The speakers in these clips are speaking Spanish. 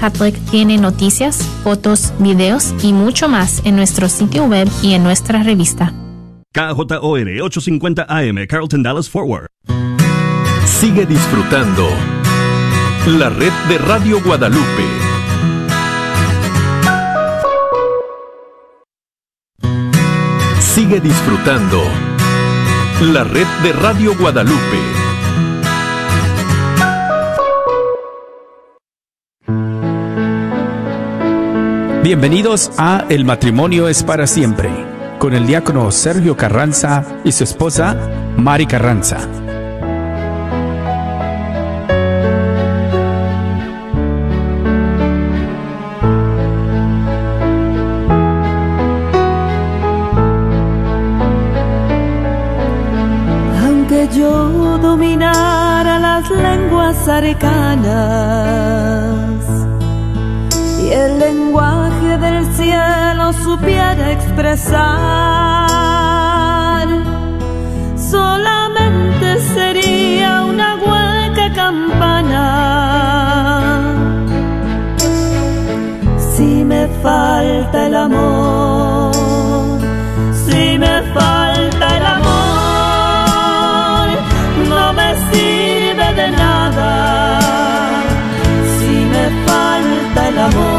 Catholic tiene noticias, fotos, videos y mucho más en nuestro sitio web y en nuestra revista. KJOR 850 AM, Carrollton, Dallas, Fort Worth. Sigue disfrutando la red de Radio Guadalupe. Sigue disfrutando la red de Radio Guadalupe. Bienvenidos a El matrimonio es para siempre, con el diácono Sergio Carranza y su esposa Mari Carranza. Aunque yo dominara las lenguas arcanas y el lenguaje del cielo supiera expresar, solamente sería una hueca campana. Si me falta el amor, si me falta el amor, no me sirve de nada. Si me falta el amor,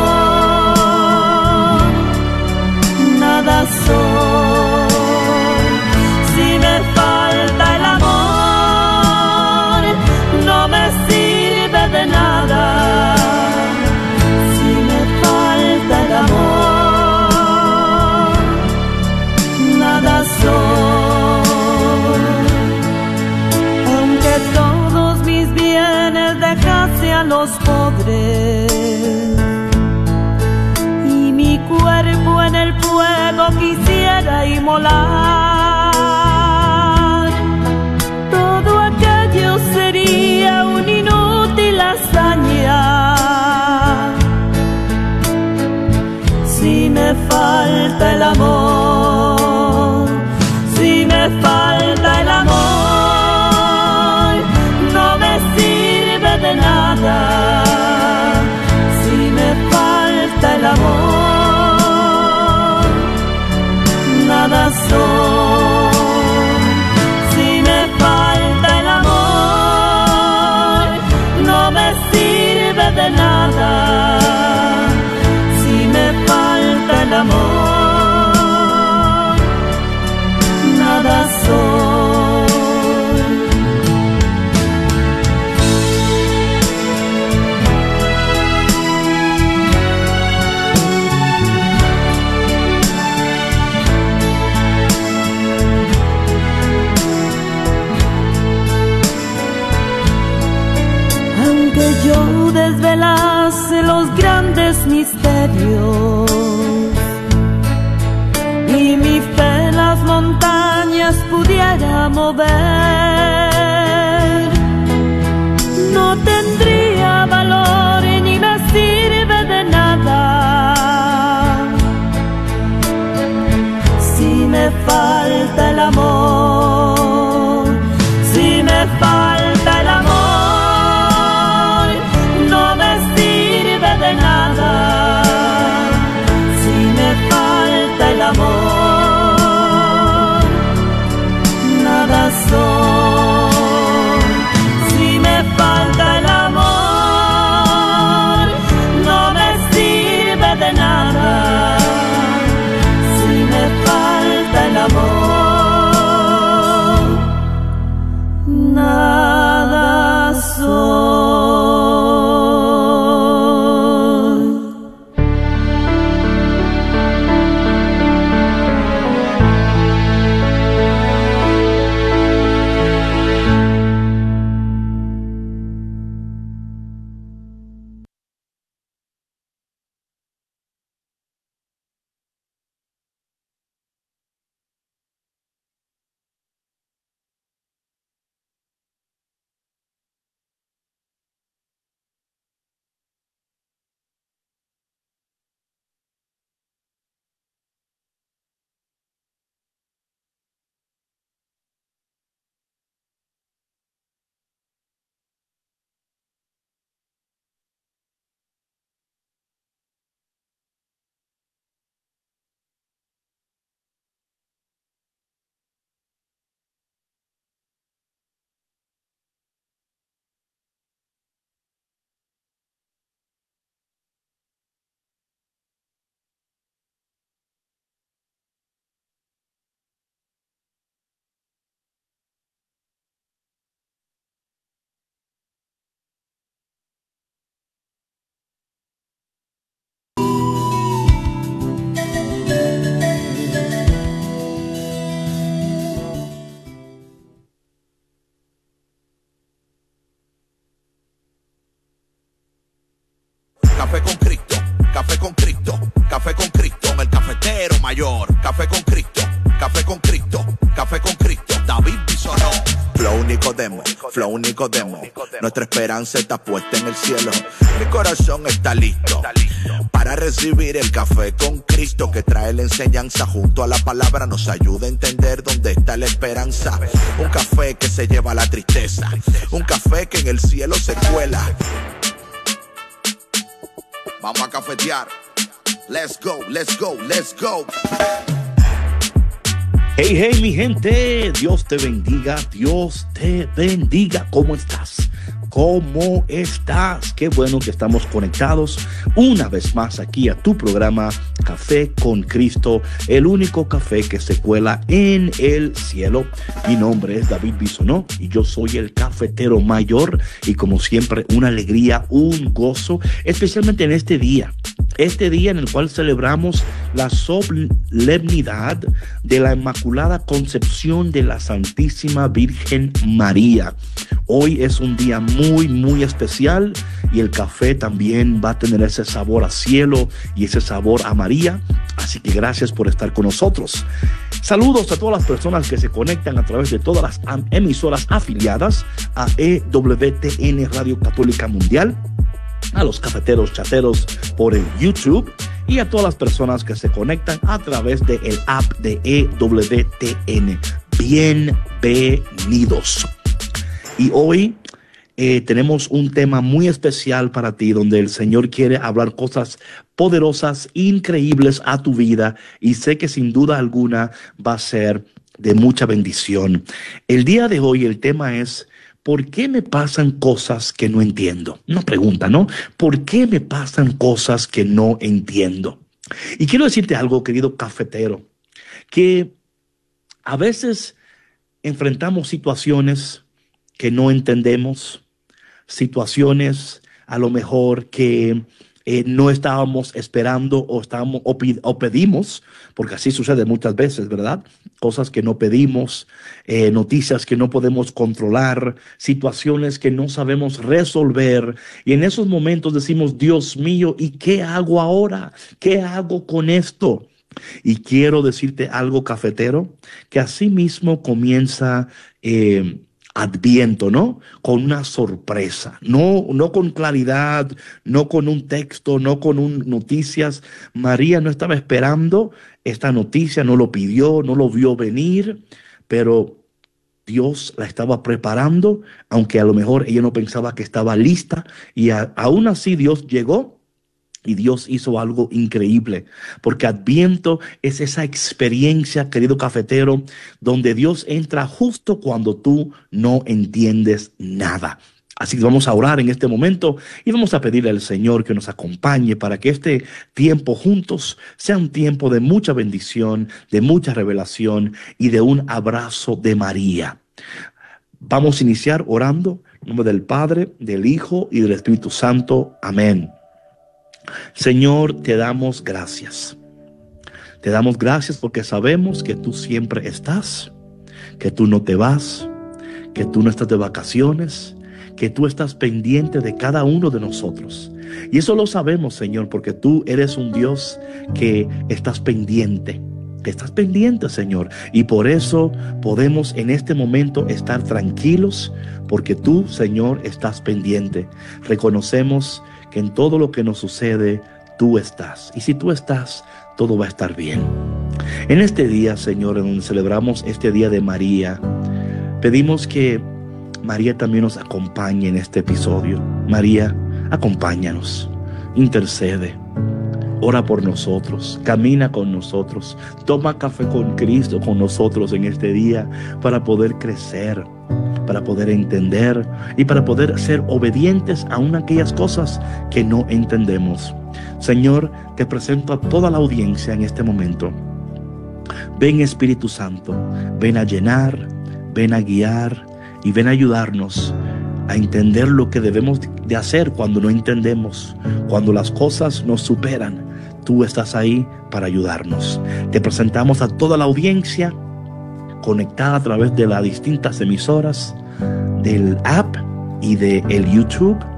nada soy. Si me falta el amor, no me sirve de nada. Si me falta el amor, nada soy. Aunque todos mis bienes dejase a los pobres y mi cuerpo en el fuego quisiera inmolar, todo aquello sería una inútil hazaña. Si me falta el amor, si me falta el amor, no me sirve de nada. Si me falta el amor, nada soy. Si me falta el amor, no me sirve de nada. Si me falta el amor, nada soy. Aunque yo desvelase los grandes misterios y mi fe las montañas pudiera mover, no tendría valor ni me sirve de nada. Si me falta el amor, si me falta el amor, no me sirve de nada. Si me falta el amor, nada soy. Café con Cristo, café con Cristo, café con Cristo, el cafetero mayor. Café con Cristo, café con Cristo, café con Cristo, David Bisonó. Flow Nicodemo, nuestra esperanza está puesta en el cielo. Mi corazón está listo para recibir el café con Cristo, que trae la enseñanza junto a la palabra, nos ayuda a entender dónde está la esperanza. Un café que se lleva la tristeza, un café que en el cielo se cuela. Vamos a cafetear. Let's go, let's go, let's go. Hey, hey, mi gente, Dios te bendiga, Dios te bendiga. ¿Cómo estás? ¿Cómo estás? Qué bueno que estamos conectados una vez más aquí a tu programa Café con Cristo, el único café que se cuela en el cielo. Mi nombre es David Bisonó y yo soy el cafetero mayor, y como siempre una alegría, un gozo, especialmente en este día en el cual celebramos la solemnidad de la Inmaculada Concepción de la Santísima Virgen María. Hoy es un día muy, muy especial, y el café también va a tener ese sabor a cielo y ese sabor a María. Así que gracias por estar con nosotros. Saludos a todas las personas que se conectan a través de todas las emisoras afiliadas a EWTN Radio Católica Mundial, a los cafeteros chateros por el YouTube, y a todas las personas que se conectan a través del app de EWTN. Bienvenidos. Y hoy tenemos un tema muy especial para ti, donde el Señor quiere hablar cosas poderosas, increíbles a tu vida, y sé que sin duda alguna va a ser de mucha bendición. El día de hoy el tema es: ¿por qué me pasan cosas que no entiendo? Una pregunta, ¿no? ¿Por qué me pasan cosas que no entiendo? Y quiero decirte algo, querido cafetero, que a veces enfrentamos situaciones que no entendemos, situaciones a lo mejor que no estábamos esperando o pedimos, porque así sucede muchas veces, ¿verdad? Cosas que no pedimos, noticias que no podemos controlar, situaciones que no sabemos resolver. Y en esos momentos decimos: Dios mío, ¿y qué hago ahora? ¿Qué hago con esto? Y quiero decirte algo, cafetero, que así mismo comienza Adviento, ¿no? Con una sorpresa, no con claridad, no con un texto, no con noticias. María no estaba esperando esta noticia, no lo pidió, no lo vio venir, pero Dios la estaba preparando, aunque a lo mejor ella no pensaba que estaba lista, y aún así Dios llegó. Y Dios hizo algo increíble, porque Adviento es esa experiencia, querido cafetero, donde Dios entra justo cuando tú no entiendes nada. Así que vamos a orar en este momento y vamos a pedirle al Señor que nos acompañe para que este tiempo juntos sea un tiempo de mucha bendición, de mucha revelación y de un abrazo de María. Vamos a iniciar orando en nombre del Padre, del Hijo y del Espíritu Santo. Amén. Señor, te damos gracias. Te damos gracias porque sabemos que tú siempre estás, que tú no te vas, que tú no estás de vacaciones, que tú estás pendiente de cada uno de nosotros. Y eso lo sabemos, Señor, porque tú eres un Dios que estás pendiente. Que estás pendiente, Señor. Y por eso podemos en este momento estar tranquilos, porque tú, Señor, estás pendiente. Reconocemos que en todo lo que nos sucede, tú estás. Y si tú estás, todo va a estar bien. En este día, Señor, en donde celebramos este día de María, pedimos que María también nos acompañe en este episodio. María, acompáñanos, intercede, ora por nosotros, camina con nosotros, toma café con Cristo con nosotros en este día para poder crecer, para poder entender y para poder ser obedientes aún a aquellas cosas que no entendemos. Señor, te presento a toda la audiencia en este momento. Ven, Espíritu Santo, ven a llenar, ven a guiar y ven a ayudarnos a entender lo que debemos de hacer cuando no entendemos, cuando las cosas nos superan. Tú estás ahí para ayudarnos. Te presentamos a toda la audiencia conectada a través de las distintas emisoras, del app y del YouTube.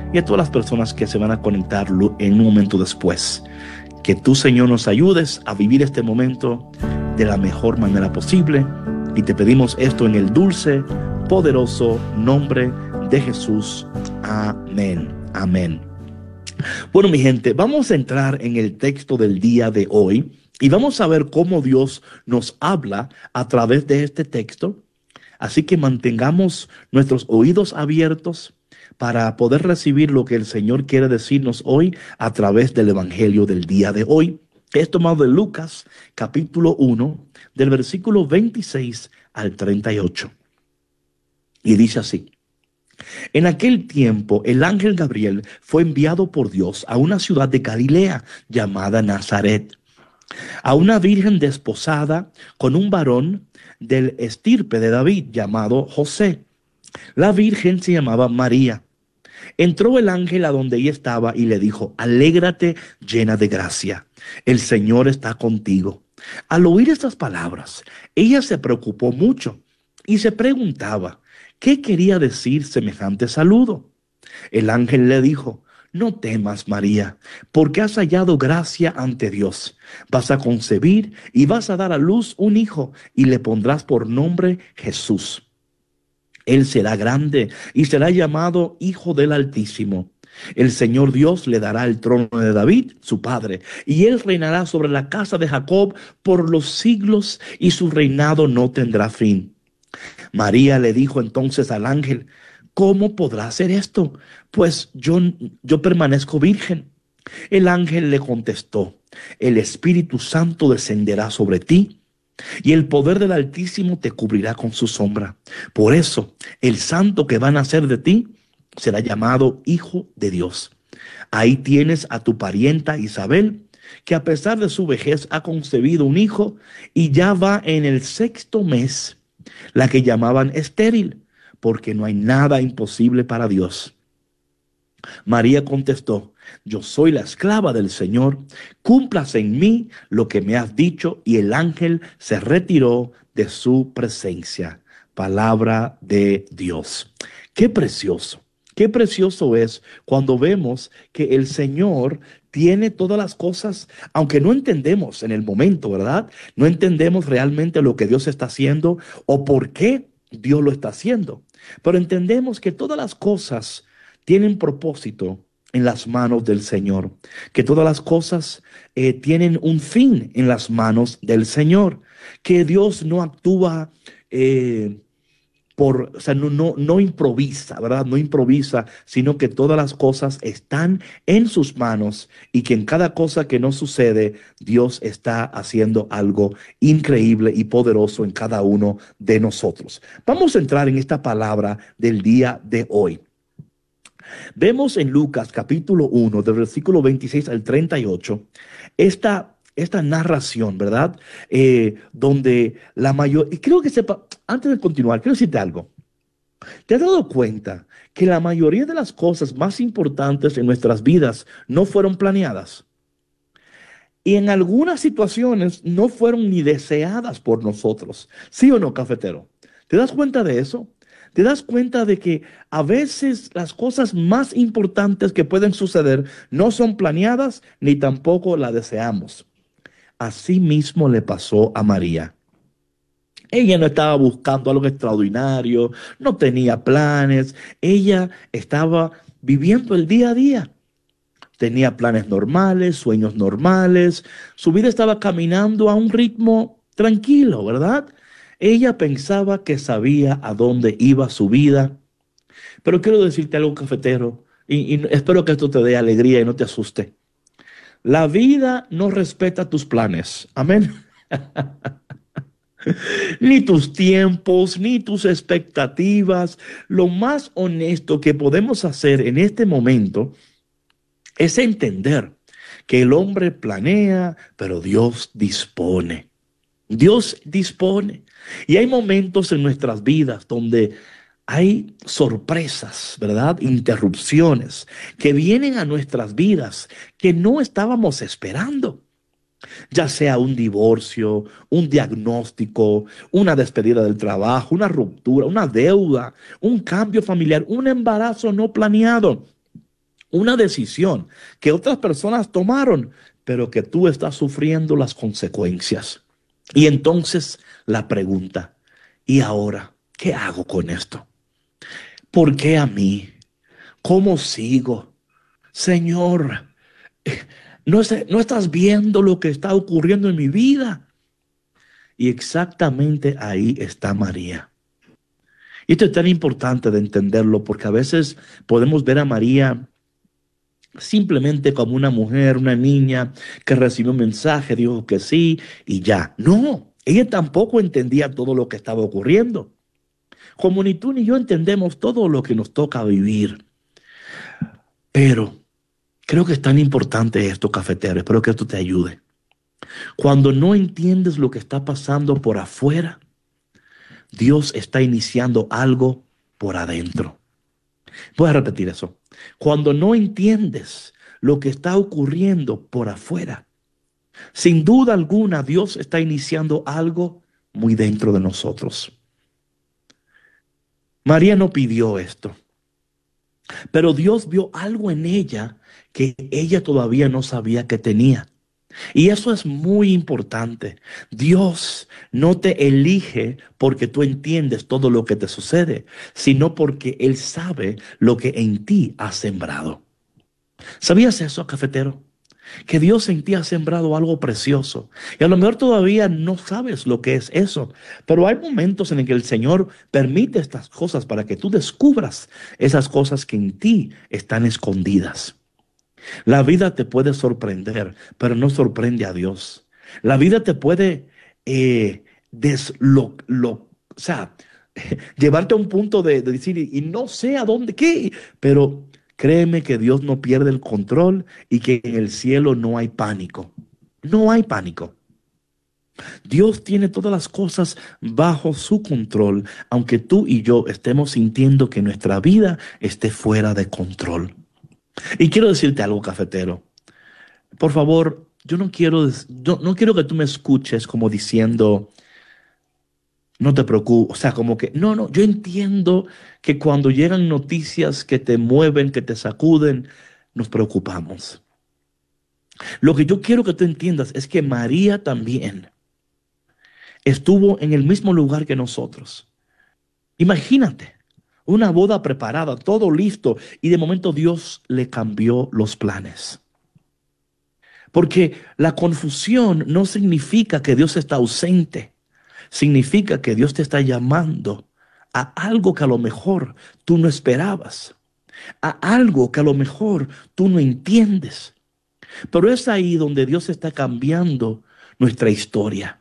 y a todas las personas que se van a conectar en un momento después. Que tú, Señor, nos ayudes a vivir este momento de la mejor manera posible, y te pedimos esto en el dulce, poderoso nombre de Jesús. Amén. Amén. Bueno, mi gente, vamos a entrar en el texto del día de hoy y vamos a ver cómo Dios nos habla a través de este texto. Así que mantengamos nuestros oídos abiertos para poder recibir lo que el Señor quiere decirnos hoy a través del Evangelio del día de hoy. Es tomado de Lucas, capítulo 1, del versículo 26 al 38. Y dice así: en aquel tiempo, el ángel Gabriel fue enviado por Dios a una ciudad de Galilea llamada Nazaret, a una virgen desposada con un varón del estirpe de David llamado José. La virgen se llamaba María. Entró el ángel a donde ella estaba y le dijo: alégrate, llena de gracia, el Señor está contigo. Al oír estas palabras, ella se preocupó mucho y se preguntaba qué quería decir semejante saludo. El ángel le dijo: no temas, María, porque has hallado gracia ante Dios. Vas a concebir y vas a dar a luz un hijo y le pondrás por nombre Jesús. Él será grande y será llamado Hijo del Altísimo. El Señor Dios le dará el trono de David, su padre, y él reinará sobre la casa de Jacob por los siglos, y su reinado no tendrá fin. María le dijo entonces al ángel: ¿cómo podrá hacer esto? Pues yo permanezco virgen. El ángel le contestó: el Espíritu Santo descenderá sobre ti, y el poder del Altísimo te cubrirá con su sombra. Por eso, el santo que va a nacer de ti será llamado Hijo de Dios. Ahí tienes a tu parienta Isabel, que a pesar de su vejez ha concebido un hijo y ya va en el 6º mes, la que llamaban estéril, porque no hay nada imposible para Dios. María contestó: yo soy la esclava del Señor, cúmplase en mí lo que me has dicho. Y el ángel se retiró de su presencia. Palabra de Dios. Qué precioso es cuando vemos que el Señor tiene todas las cosas, aunque no entendemos en el momento, ¿verdad? No entendemos realmente lo que Dios está haciendo o por qué Dios lo está haciendo. Pero entendemos que todas las cosas tienen propósito en las manos del Señor, que todas las cosas tienen un fin en las manos del Señor, que Dios no actúa no improvisa, ¿verdad? No improvisa, sino que todas las cosas están en sus manos y que en cada cosa que nos sucede, Dios está haciendo algo increíble y poderoso en cada uno de nosotros. Vamos a entrar en esta palabra del día de hoy. Vemos en Lucas capítulo 1, del versículo 26 al 38, esta narración, ¿verdad? Donde la mayoría, y creo que antes de continuar, quiero decirte algo. ¿Te has dado cuenta que la mayoría de las cosas más importantes en nuestras vidas no fueron planeadas? Y en algunas situaciones no fueron ni deseadas por nosotros. ¿Sí o no, cafetero? ¿Te das cuenta de eso? ¿Te das cuenta de que a veces las cosas más importantes que pueden suceder no son planeadas ni tampoco las deseamos? Así mismo le pasó a María. Ella no estaba buscando algo extraordinario, no tenía planes. Ella estaba viviendo el día a día. Tenía planes normales, sueños normales. Su vida estaba caminando a un ritmo tranquilo, ¿verdad? Ella pensaba que sabía a dónde iba su vida. Pero quiero decirte algo, cafetero, y espero que esto te dé alegría y no te asuste. La vida no respeta tus planes. Amén. Ni tus tiempos, ni tus expectativas. Lo más honesto que podemos hacer en este momento es entender que el hombre planea, pero Dios dispone. Dios dispone. Y hay momentos en nuestras vidas donde hay sorpresas, ¿verdad? Interrupciones que vienen a nuestras vidas que no estábamos esperando. Ya sea un divorcio, un diagnóstico, una despedida del trabajo, una ruptura, una deuda, un cambio familiar, un embarazo no planeado. Una decisión que otras personas tomaron, pero que tú estás sufriendo las consecuencias. Y entonces la pregunta, ¿y ahora qué hago con esto? ¿Por qué a mí? ¿Cómo sigo? Señor, no estás viendo lo que está ocurriendo en mi vida. Y exactamente ahí está María. Y esto es tan importante de entenderlo, porque a veces podemos ver a María simplemente como una mujer, una niña que recibió un mensaje, dijo que sí y ya. No, ella tampoco entendía todo lo que estaba ocurriendo. Como ni tú ni yo entendemos todo lo que nos toca vivir. Pero creo que es tan importante esto, cafetero. Espero que esto te ayude. Cuando no entiendes lo que está pasando por afuera, Dios está iniciando algo por adentro. Voy a repetir eso. Cuando no entiendes lo que está ocurriendo por afuera, sin duda alguna Dios está iniciando algo muy dentro de nosotros. María no pidió esto, pero Dios vio algo en ella que ella todavía no sabía que tenía. Y eso es muy importante. Dios no te elige porque tú entiendes todo lo que te sucede, sino porque Él sabe lo que en ti ha sembrado. ¿Sabías eso, cafetero? Que Dios en ti ha sembrado algo precioso. Y a lo mejor todavía no sabes lo que es eso. Pero hay momentos en el que el Señor permite estas cosas para que tú descubras esas cosas que en ti están escondidas. La vida te puede sorprender, pero no sorprende a Dios. La vida te puede llevarte a un punto de decir, y no sé a dónde, qué, pero créeme que Dios no pierde el control y que en el cielo no hay pánico. No hay pánico. Dios tiene todas las cosas bajo su control, aunque tú y yo estemos sintiendo que nuestra vida esté fuera de control. Y quiero decirte algo, cafetero. Por favor, yo no quiero que tú me escuches como diciendo, no te preocupes. O sea, como que, no, yo entiendo que cuando llegan noticias que te mueven, que te sacuden, nos preocupamos. Lo que yo quiero que tú entiendas es que María también estuvo en el mismo lugar que nosotros. Imagínate. Una boda preparada, todo listo, y de momento Dios le cambió los planes. Porque la confusión no significa que Dios está ausente, significa que Dios te está llamando a algo que a lo mejor tú no esperabas, a algo que a lo mejor tú no entiendes. Pero es ahí donde Dios está cambiando nuestra historia.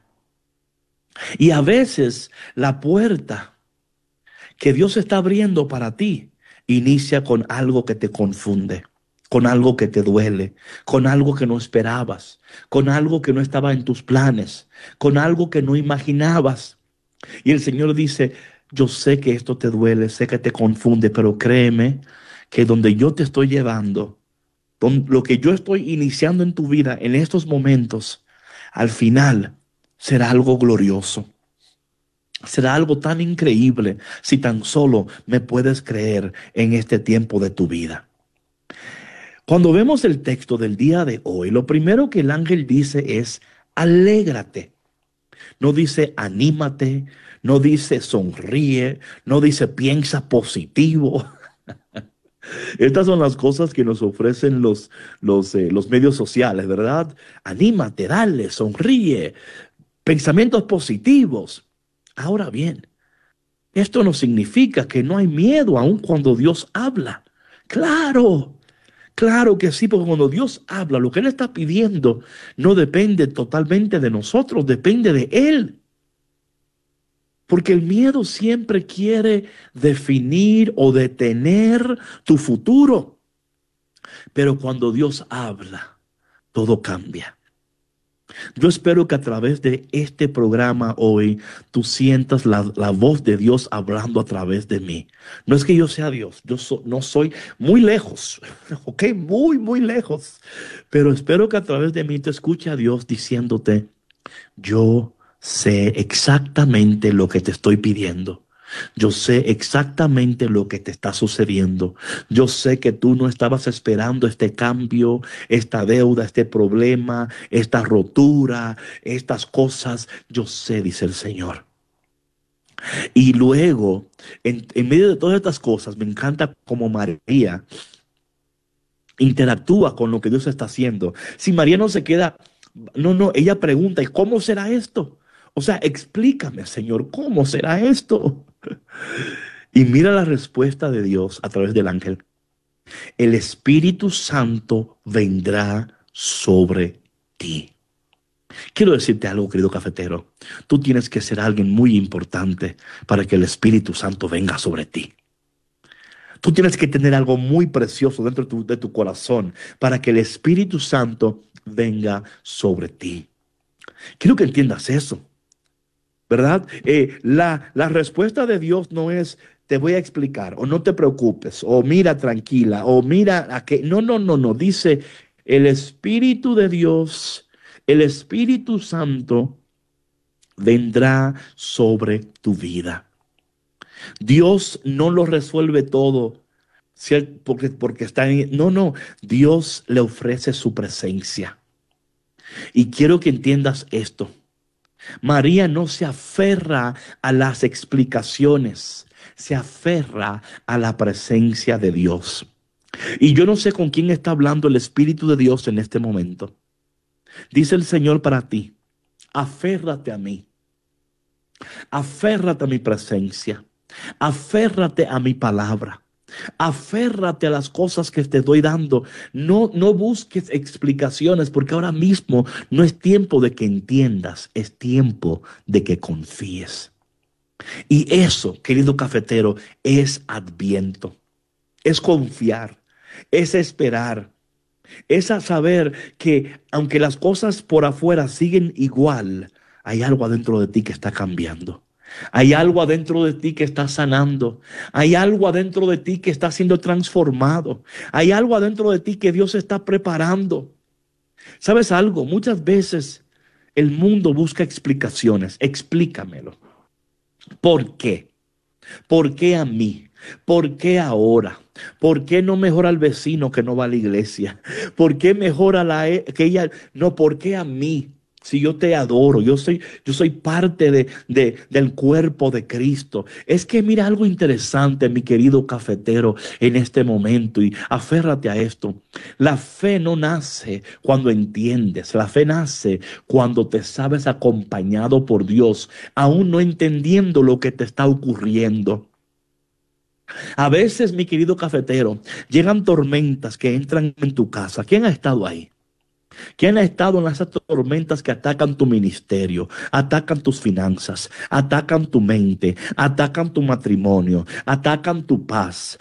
Y a veces la puerta que Dios está abriendo para ti inicia con algo que te confunde, con algo que te duele, con algo que no esperabas, con algo que no estaba en tus planes, con algo que no imaginabas. Y el Señor dice, yo sé que esto te duele, sé que te confunde, pero créeme que donde yo te estoy llevando, lo que yo estoy iniciando en tu vida en estos momentos, al final será algo glorioso. Será algo tan increíble si tan solo me puedes creer en este tiempo de tu vida. Cuando vemos el texto del día de hoy, lo primero que el ángel dice es, alégrate. No dice anímate, no dice sonríe, no dice piensa positivo. Estas son las cosas que nos ofrecen los medios sociales, ¿verdad? Anímate, dale, sonríe, pensamientos positivos. Ahora bien, esto no significa que no hay miedo aun cuando Dios habla. Claro que sí, porque cuando Dios habla, lo que Él está pidiendo no depende totalmente de nosotros, depende de Él. Porque el miedo siempre quiere definir o detener tu futuro. Pero cuando Dios habla, todo cambia. Yo espero que a través de este programa hoy tú sientas la voz de Dios hablando a través de mí. No es que yo sea Dios, no soy muy lejos, ok, muy lejos. Pero espero que a través de mí te escuche a Dios diciéndote, yo sé exactamente lo que te estoy pidiendo. Yo sé exactamente lo que te está sucediendo. Yo sé que tú no estabas esperando este cambio, esta deuda, este problema, esta rotura, estas cosas. Yo sé, dice el Señor. Y luego, en medio de todas estas cosas, me encanta cómo María interactúa con lo que Dios está haciendo. Si María no se queda, no, ella pregunta, ¿y cómo será esto? O sea, explícame, Señor, ¿cómo será esto? Y mira la respuesta de Dios a través del ángel. El Espíritu Santo vendrá sobre ti. Quiero decirte algo, querido cafetero. Tú tienes que ser alguien muy importante para que el Espíritu Santo venga sobre ti. Tú tienes que tener algo muy precioso dentro de tu corazón para que el Espíritu Santo venga sobre ti. Quiero que entiendas eso, ¿verdad? La respuesta de Dios no es te voy a explicar, o no te preocupes, o mira tranquila, o mira a qué. No. Dice el Espíritu de Dios, el Espíritu Santo vendrá sobre tu vida. Dios no lo resuelve todo, ¿cierto? Porque está en... No. Dios le ofrece su presencia. Y quiero que entiendas esto. María no se aferra a las explicaciones, se aferra a la presencia de Dios. Y yo no sé con quién está hablando el Espíritu de Dios en este momento. Dice el Señor para ti, aférrate a mí, aférrate a mi presencia, aférrate a mi palabra. Aférrate a las cosas que te estoy dando. No busques explicaciones, porque ahora mismo no es tiempo de que entiendas, es tiempo de que confíes. Y eso, querido cafetero, es Adviento, es confiar, es esperar, es a saber que aunque las cosas por afuera siguen igual, hay algo adentro de ti que está cambiando. Hay algo adentro de ti que está sanando. Hay algo adentro de ti que está siendo transformado. Hay algo adentro de ti que Dios está preparando. ¿Sabes algo? Muchas veces el mundo busca explicaciones. Explícamelo. ¿Por qué? ¿Por qué a mí? ¿Por qué ahora? ¿Por qué no mejora al vecino que no va a la iglesia? ¿Por qué mejora que ella? No, ¿por qué a mí? Si yo te adoro, yo soy parte del cuerpo de Cristo. Es que mira algo interesante, mi querido cafetero, en este momento, y aférrate a esto. La fe no nace cuando entiendes, la fe nace cuando te sabes acompañado por Dios, aún no entendiendo lo que te está ocurriendo. A veces, mi querido cafetero, llegan tormentas que entran en tu casa. ¿Quién ha estado ahí? ¿Quién ha estado en esas tormentas que atacan tu ministerio, atacan tus finanzas, atacan tu mente, atacan tu matrimonio, atacan tu paz,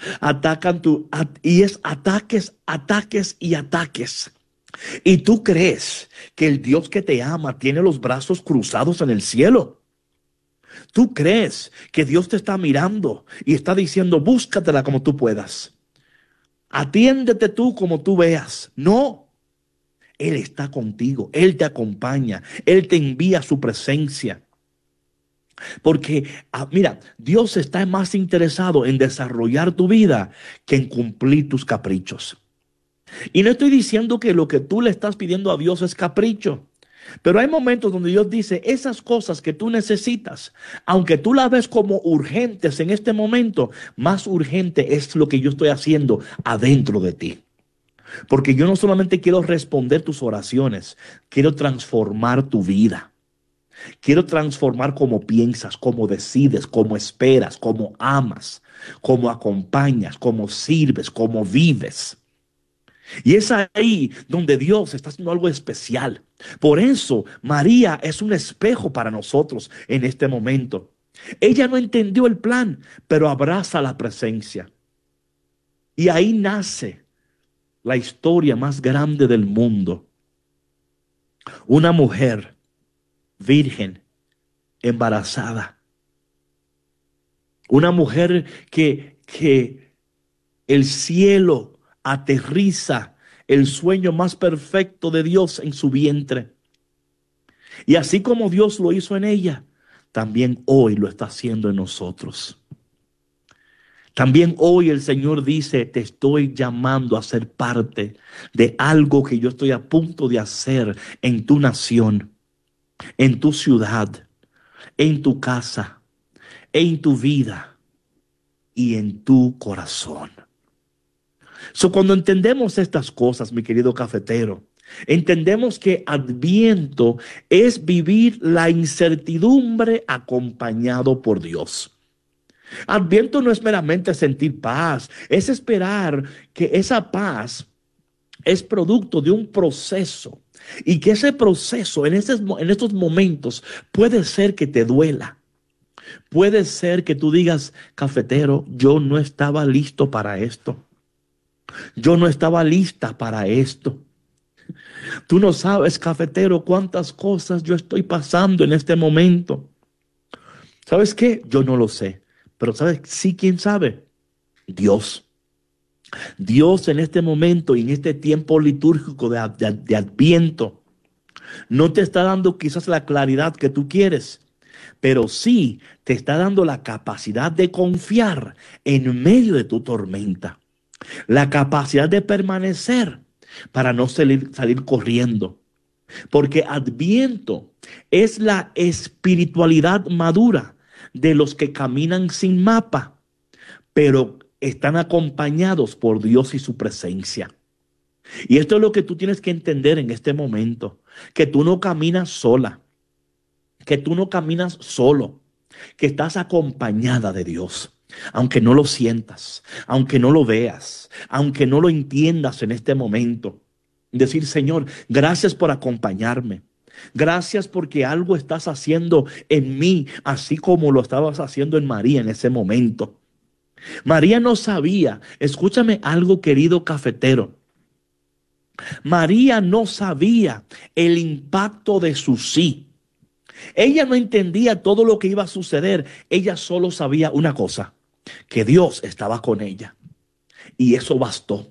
y es ataques y ataques? Y tú crees que el Dios que te ama tiene los brazos cruzados en el cielo. Tú crees que Dios te está mirando y está diciendo, búscatela como tú puedas. Atiéndete tú como tú veas. No. Él está contigo, Él te acompaña, Él te envía su presencia. Porque, mira, Dios está más interesado en desarrollar tu vida que en cumplir tus caprichos. Y no estoy diciendo que lo que tú le estás pidiendo a Dios es capricho. Pero hay momentos donde Dios dice, esas cosas que tú necesitas, aunque tú las ves como urgentes en este momento, más urgente es lo que yo estoy haciendo adentro de ti. Porque yo no solamente quiero responder tus oraciones, quiero transformar tu vida. Quiero transformar cómo piensas, cómo decides, cómo esperas, cómo amas, cómo acompañas, cómo sirves, cómo vives. Y es ahí donde Dios está haciendo algo especial. Por eso María es un espejo para nosotros en este momento. Ella no entendió el plan, pero abraza la presencia. Y ahí nace la historia más grande del mundo. Una mujer virgen, embarazada. Una mujer que el cielo aterriza el sueño más perfecto de Dios en su vientre. Y así como Dios lo hizo en ella, también hoy lo está haciendo en nosotros. También hoy el Señor dice, te estoy llamando a ser parte de algo que yo estoy a punto de hacer en tu nación, en tu ciudad, en tu casa, en tu vida y en tu corazón. Cuando entendemos estas cosas, mi querido cafetero, entendemos que Adviento es vivir la incertidumbre acompañado por Dios. Adviento no es meramente sentir paz, es esperar que esa paz es producto de un proceso y que ese proceso en estos momentos puede ser que te duela. Puede ser que tú digas, cafetero, yo no estaba listo para esto. Yo no estaba lista para esto. Tú no sabes, cafetero, cuántas cosas yo estoy pasando en este momento. ¿Sabes qué? Yo no lo sé. Pero ¿sabes? Sí, ¿quién sabe? Dios. Dios en este momento y en este tiempo litúrgico de Adviento no te está dando quizás la claridad que tú quieres, pero sí te está dando la capacidad de confiar en medio de tu tormenta. La capacidad de permanecer para no salir corriendo. Porque Adviento es la espiritualidad madura de los que caminan sin mapa, pero están acompañados por Dios y su presencia. Y esto es lo que tú tienes que entender en este momento, que tú no caminas sola, que tú no caminas solo, que estás acompañada de Dios. Aunque no lo sientas, aunque no lo veas, aunque no lo entiendas en este momento. Decir, Señor, gracias por acompañarme. Gracias porque algo estás haciendo en mí, así como lo estabas haciendo en María en ese momento. María no sabía, escúchame algo, querido cafetero. María no sabía el impacto de su sí. Ella no entendía todo lo que iba a suceder. Ella solo sabía una cosa, que Dios estaba con ella. Y eso bastó.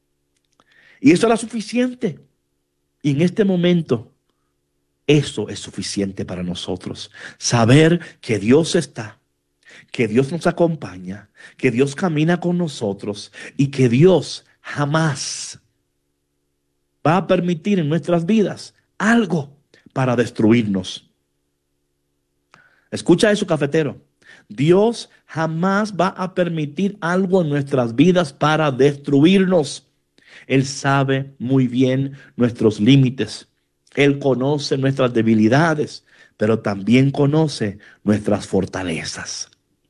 Y eso era suficiente. Y en este momento, eso es suficiente para nosotros. Saber que Dios está, que Dios nos acompaña, que Dios camina con nosotros y que Dios jamás va a permitir en nuestras vidas algo para destruirnos. Escucha eso, cafetero. Dios jamás va a permitir algo en nuestras vidas para destruirnos. Él sabe muy bien nuestros límites. Él conoce nuestras debilidades, pero también conoce nuestras fortalezas.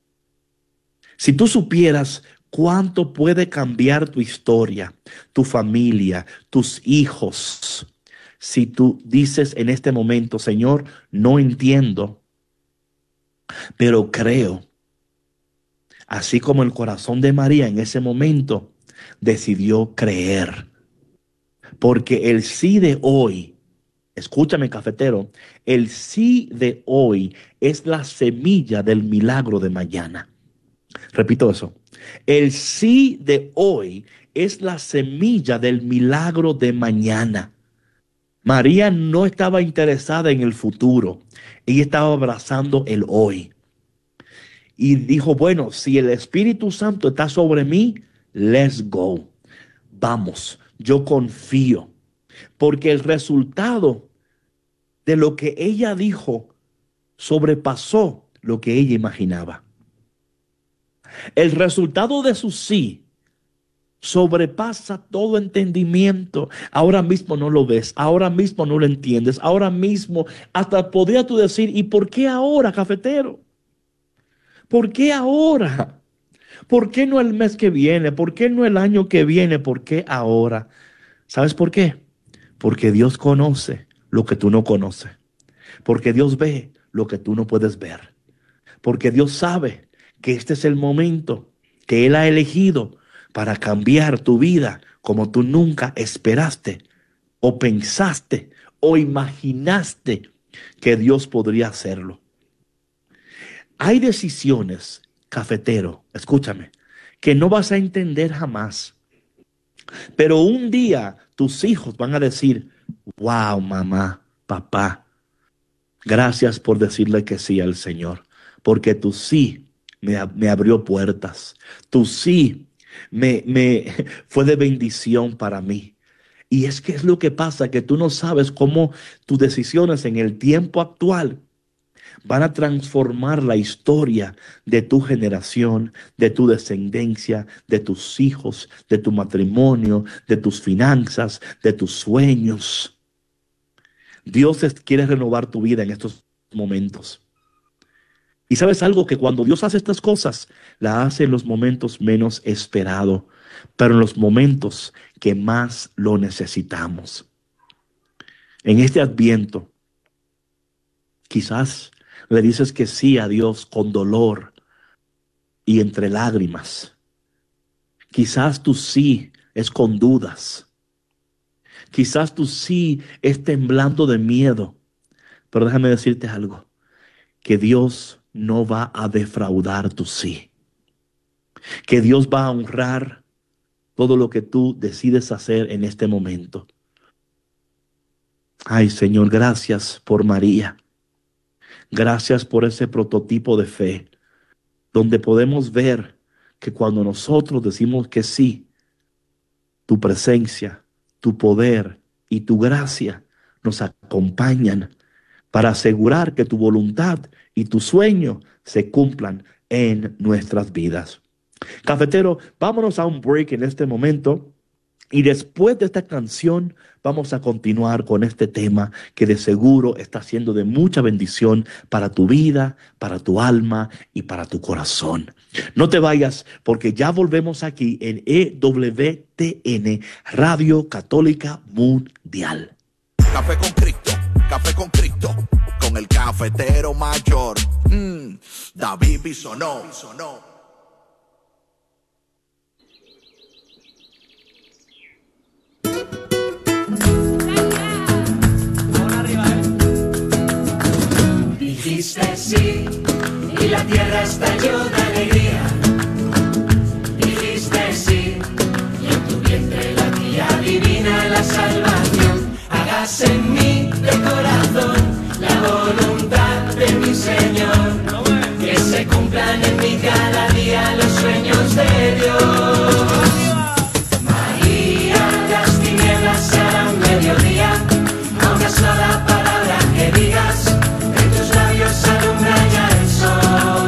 Si tú supieras cuánto puede cambiar tu historia, tu familia, tus hijos, si tú dices en este momento, Señor, no entiendo, pero creo, así como el corazón de María en ese momento decidió creer. Porque el sí de hoy, escúchame, cafetero, el sí de hoy es la semilla del milagro de mañana. Repito eso. El sí de hoy es la semilla del milagro de mañana. María no estaba interesada en el futuro. Ella estaba abrazando el hoy. Y dijo, bueno, si el Espíritu Santo está sobre mí, let's go. Vamos, yo confío. Porque el resultado de lo que ella dijo sobrepasó lo que ella imaginaba. El resultado de su sí sobrepasa todo entendimiento. Ahora mismo no lo ves, ahora mismo no lo entiendes, ahora mismo hasta podría tú decir, ¿y por qué ahora, cafetero? ¿Por qué ahora? ¿Por qué no el mes que viene? ¿Por qué no el año que viene? ¿Por qué ahora? ¿Sabes por qué? Porque Dios conoce lo que tú no conoces. Porque Dios ve lo que tú no puedes ver. Porque Dios sabe que este es el momento que Él ha elegido para cambiar tu vida como tú nunca esperaste o pensaste o imaginaste que Dios podría hacerlo. Hay decisiones, cafetero, escúchame, que no vas a entender jamás. Pero un día tus hijos van a decir, wow, mamá, papá, gracias por decirle que sí al Señor. Porque tu sí me abrió puertas. Tu sí fue de bendición para mí. Y es que es lo que pasa, que tú no sabes cómo tus decisiones en el tiempo actual van a transformar la historia de tu generación, de tu descendencia, de tus hijos, de tu matrimonio, de tus finanzas, de tus sueños. Dios quiere renovar tu vida en estos momentos. Y sabes algo, que cuando Dios hace estas cosas, la hace en los momentos menos esperados, pero en los momentos que más lo necesitamos. En este Adviento, quizás le dices que sí a Dios con dolor y entre lágrimas. Quizás tu sí es con dudas. Quizás tu sí es temblando de miedo. Pero déjame decirte algo, que Dios no va a defraudar tu sí. Que Dios va a honrar todo lo que tú decides hacer en este momento. Ay, Señor, gracias por María. Gracias por ese prototipo de fe, donde podemos ver que cuando nosotros decimos que sí, tu presencia, tu poder y tu gracia nos acompañan para asegurar que tu voluntad y tu sueño se cumplan en nuestras vidas. Cafetero, vámonos a un break en este momento. Y después de esta canción vamos a continuar con este tema que de seguro está siendo de mucha bendición para tu vida, para tu alma y para tu corazón. No te vayas, porque ya volvemos aquí en EWTN, Radio Católica Mundial. Café con Cristo, con el cafetero mayor, David Bisonó. Dijiste sí, y la tierra estalló de alegría. Dijiste sí, y en tu vientre latía divina la salvación. Hágase en mí de corazón la voluntad de mi Señor, que se cumplan en mí cada día los sueños de Dios. María, las tinieblas serán mediodía, a una sola palabra que digas, alumbra ya el sol.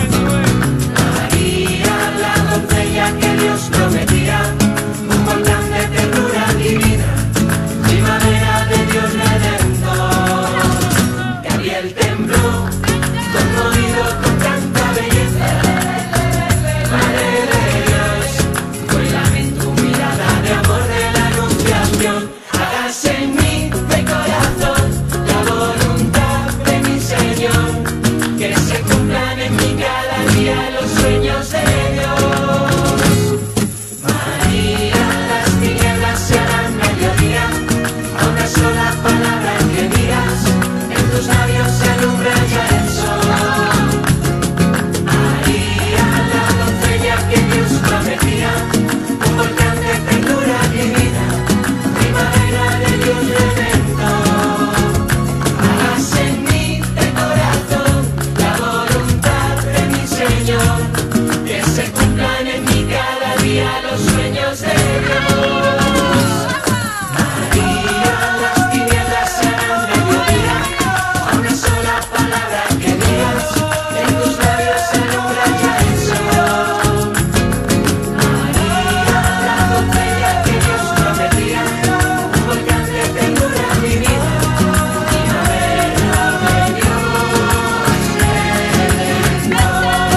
María, la doncella que Dios prometía, un volcán de ternura divina, primavera de Dios redentor. Gabriel tembló, conmovido con tanta belleza. Madre de Dios, vuélame en tu mirada de amor de la anunciación. Hágase en mí de corazón la voluntad de mi Señor, que se cumplan en mí cada día los sueños de Dios. María, las tinieblas se harán mediodía, a una sola palabra que digas, en tus labios se alumbra ya el sol. María, la doncella que Dios prometía, un volcán de ternura divina, primavera de Dios redentor. Hágase en mí de corazón la voluntad de mi Señor, que se cumplan en mí cada día los sueños de Dios. María, las tinieblas serán mediodía, a una sola palabra que digas, en tus labios se alumbra ya el sol. María, la doncella que Dios prometía, un volcán de ternura divina, primavera de Dios redentor.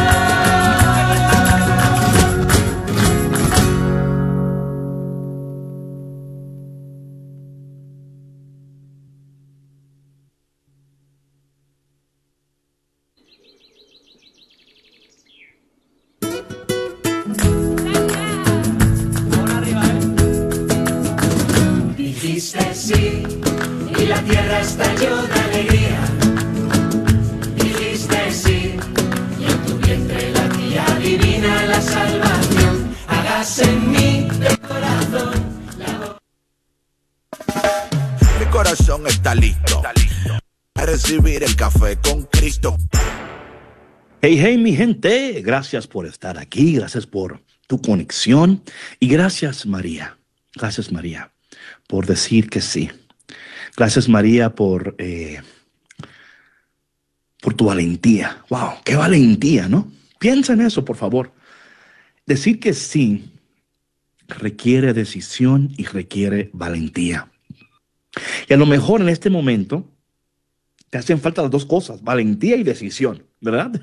Dijiste sí, y la tierra estalló de alegría. Dijiste sí, y en tu vientre latía divina la salvación. Hágase en mí de corazón la Mi corazón está listo a recibir el café con Cristo. Hey, hey, mi gente, gracias por estar aquí, gracias por tu conexión y gracias, María. Gracias, María, por decir que sí. Gracias, María, por tu valentía. Wow, qué valentía, ¿no? Piensa en eso, por favor. Decir que sí requiere decisión y requiere valentía. Y a lo mejor en este momento te hacen falta las dos cosas, valentía y decisión, ¿verdad?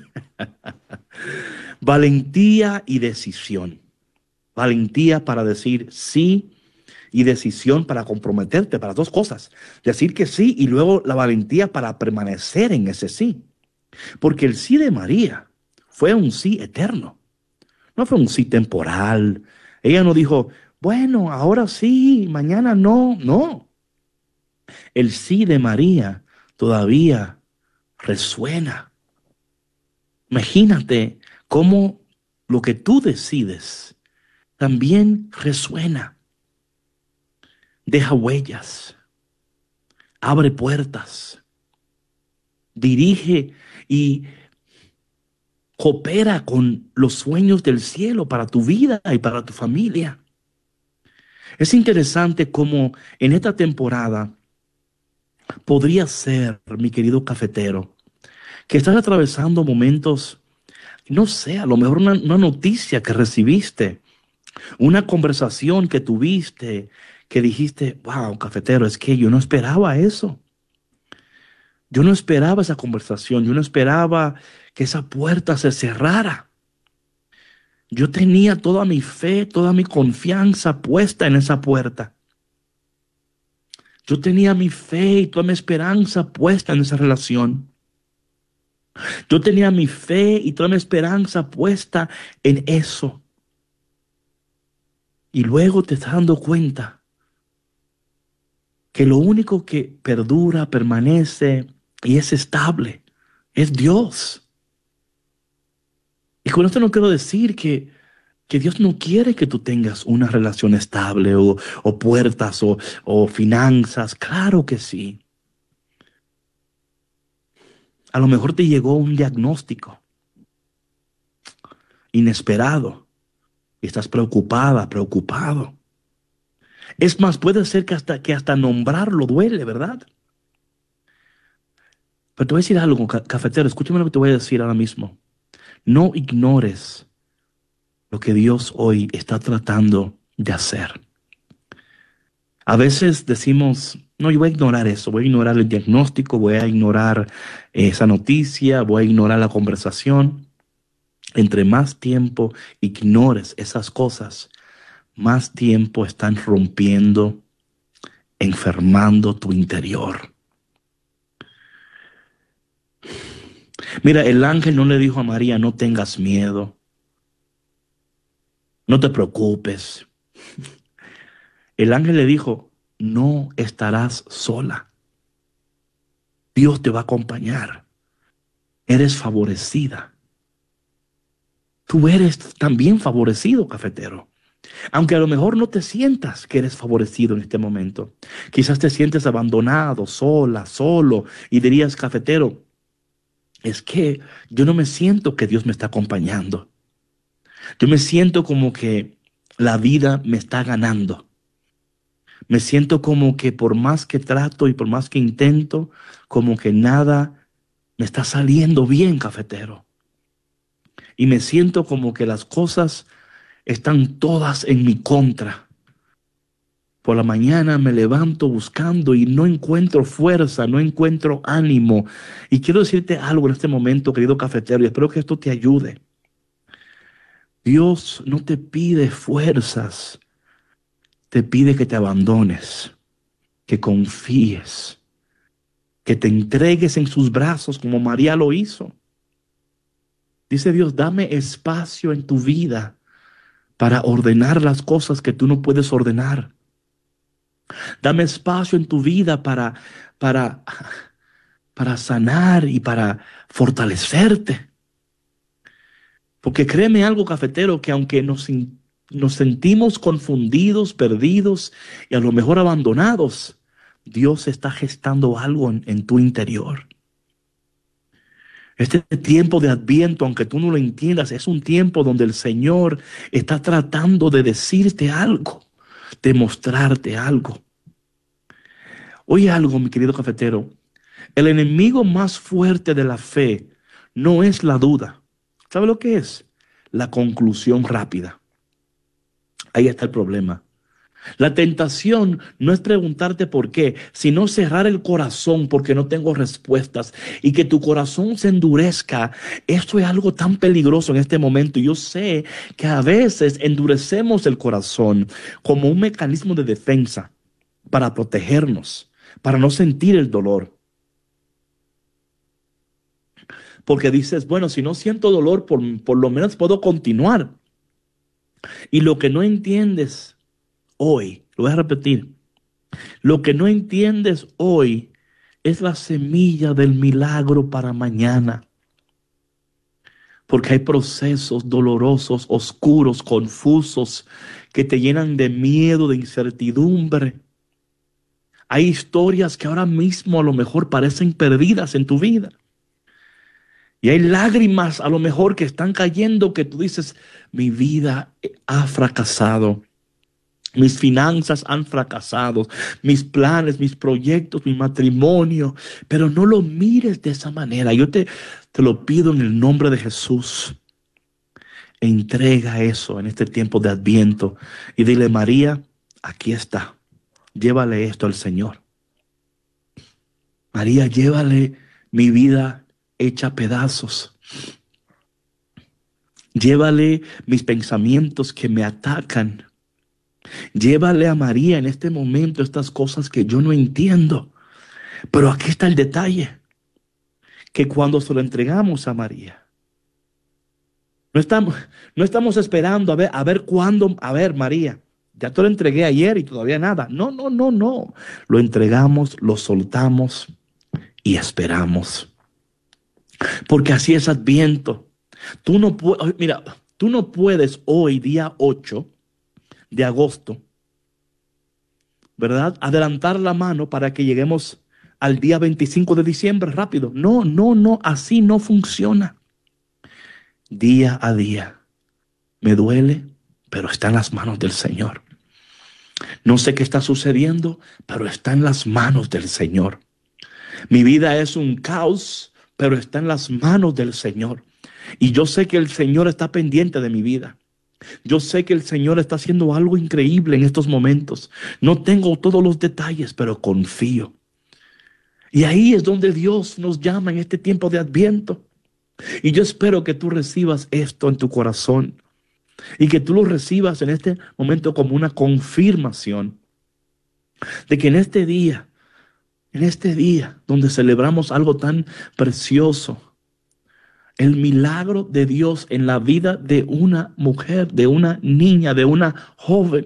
Valentía y decisión. Valentía para decir sí y decisión para comprometerte, para las dos cosas. Decir que sí y luego la valentía para permanecer en ese sí. Porque el sí de María fue un sí eterno. No fue un sí temporal. Ella no dijo, bueno, ahora sí, mañana no. No. El sí de María todavía resuena. Imagínate cómo lo que tú decides también resuena. Deja huellas, abre puertas, dirige y coopera con los sueños del cielo para tu vida y para tu familia. Es interesante cómo en esta temporada podría ser, mi querido cafetero, que estás atravesando momentos, no sé, a lo mejor una noticia que recibiste, una conversación que tuviste, que dijiste, wow, cafetero, es que yo no esperaba eso. Yo no esperaba esa conversación, yo no esperaba que esa puerta se cerrara. Yo tenía toda mi fe, toda mi confianza puesta en esa puerta. Yo tenía mi fe y toda mi esperanza puesta en esa relación. Yo tenía mi fe y toda mi esperanza puesta en eso. Y luego te estás dando cuenta que lo único que perdura, permanece y es estable es Dios. Y con esto no quiero decir que Dios no quiere que tú tengas una relación estable o puertas o finanzas. Claro que sí. A lo mejor te llegó un diagnóstico inesperado y estás preocupada, preocupado. Es más, puede ser que hasta nombrarlo duele, ¿verdad? Pero te voy a decir algo, cafetero, escúchame lo que te voy a decir ahora mismo. No ignores lo que Dios hoy está tratando de hacer. A veces decimos, no, yo voy a ignorar eso, voy a ignorar el diagnóstico, voy a ignorar esa noticia, voy a ignorar la conversación. Entre más tiempo ignores esas cosas, más tiempo están rompiendo, enfermando tu interior. Mira, el ángel no le dijo a María, no tengas miedo, no te preocupes. El ángel le dijo, no estarás sola. Dios te va a acompañar. Eres favorecida. Tú eres también favorecido, cafetero. Aunque a lo mejor no te sientas que eres favorecido en este momento. Quizás te sientes abandonado, sola, solo. Y dirías, cafetero, es que yo no me siento que Dios me está acompañando. Yo me siento como que la vida me está ganando. Me siento como que por más que trato y por más que intento, como que nada me está saliendo bien, cafetero. Y me siento como que las cosas están todas en mi contra. Por la mañana me levanto buscando y no encuentro fuerza, no encuentro ánimo. Y quiero decirte algo en este momento, querido cafetero, y espero que esto te ayude. Dios no te pide fuerzas, te pide que te abandones, que confíes, que te entregues en sus brazos como María lo hizo. Dice Dios, dame espacio en tu vida para ordenar las cosas que tú no puedes ordenar. Dame espacio en tu vida para sanar y para fortalecerte. Porque créeme algo, cafetero, que aunque nos sentimos confundidos, perdidos y a lo mejor abandonados, Dios está gestando algo en tu interior. Este tiempo de Adviento, aunque tú no lo entiendas, es un tiempo donde el Señor está tratando de decirte algo, de mostrarte algo. Oye algo, mi querido cafetero. El enemigo más fuerte de la fe no es la duda. ¿Sabe lo que es? La conclusión rápida. Ahí está el problema. La tentación no es preguntarte por qué, sino cerrar el corazón porque no tengo respuestas y que tu corazón se endurezca. Esto es algo tan peligroso en este momento. Yo sé que a veces endurecemos el corazón como un mecanismo de defensa para protegernos, para no sentir el dolor. Porque dices, bueno, si no siento dolor, por lo menos puedo continuar. Y lo que no entiendes hoy, lo voy a repetir, lo que no entiendes hoy es la semilla del milagro para mañana. Porque hay procesos dolorosos, oscuros, confusos, que te llenan de miedo, de incertidumbre. Hay historias que ahora mismo a lo mejor parecen perdidas en tu vida. Y hay lágrimas a lo mejor que están cayendo que tú dices, mi vida ha fracasado. Mis finanzas han fracasado, mis planes, mis proyectos, mi matrimonio. Pero no lo mires de esa manera. Yo te lo pido en el nombre de Jesús. Entrega eso en este tiempo de Adviento. Y dile, María, aquí está. Llévale esto al Señor. María, llévale mi vida hecha pedazos. Llévale mis pensamientos que me atacan. Llévale a María en este momento estas cosas que yo no entiendo. Pero aquí está el detalle. Que cuando se lo entregamos a María, no estamos esperando a ver cuándo, a ver María, ya te lo entregué ayer y todavía nada. No. Lo entregamos, lo soltamos y esperamos. Porque así es Adviento. Tú no puedes hoy, día 8 de agosto, ¿verdad? Adelantar la mano para que lleguemos al día 25 de diciembre rápido. No, así no funciona. Día a día. Me duele, pero está en las manos del Señor. No sé qué está sucediendo, pero está en las manos del Señor. Mi vida es un caos, pero está en las manos del Señor. Y yo sé que el Señor está pendiente de mi vida. Yo sé que el Señor está haciendo algo increíble en estos momentos. No tengo todos los detalles, pero confío. Y ahí es donde Dios nos llama en este tiempo de Adviento. Y yo espero que tú recibas esto en tu corazón. Y que tú lo recibas en este momento como una confirmación de que en este día donde celebramos algo tan precioso, el milagro de Dios en la vida de una mujer, de una niña, de una joven.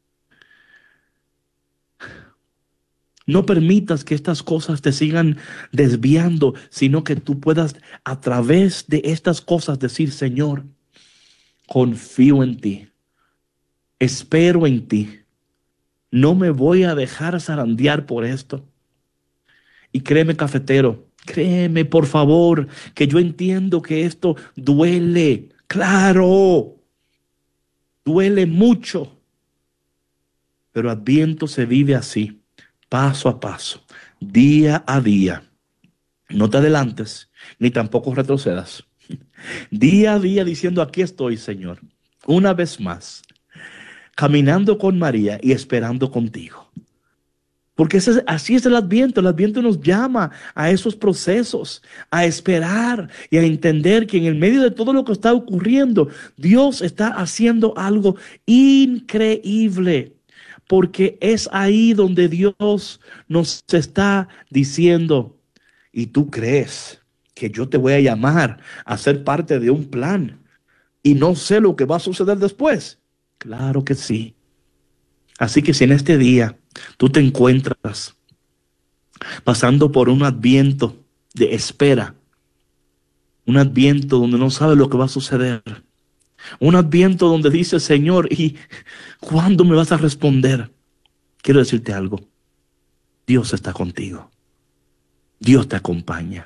No permitas que estas cosas te sigan desviando, sino que tú puedas a través de estas cosas decir, Señor, confío en ti, espero en ti, no me voy a dejar zarandear por esto. Y créeme, cafetero, créeme, por favor, que yo entiendo que esto duele. Claro, duele mucho. Pero Adviento se vive así, paso a paso, día a día. No te adelantes, ni tampoco retrocedas. Día a día diciendo, aquí estoy, Señor, una vez más, caminando con María y esperando contigo. Porque así es el Adviento. El Adviento nos llama a esos procesos, a esperar y a entender que en el medio de todo lo que está ocurriendo, Dios está haciendo algo increíble. Porque es ahí donde Dios nos está diciendo, y tú crees que yo te voy a llamar a ser parte de un plan y no sé lo que va a suceder después. Claro que sí. Así que si en este día tú te encuentras pasando por un Adviento de espera, un Adviento donde no sabes lo que va a suceder, un Adviento donde dices, Señor, ¿y cuándo me vas a responder? Quiero decirte algo. Dios está contigo. Dios te acompaña.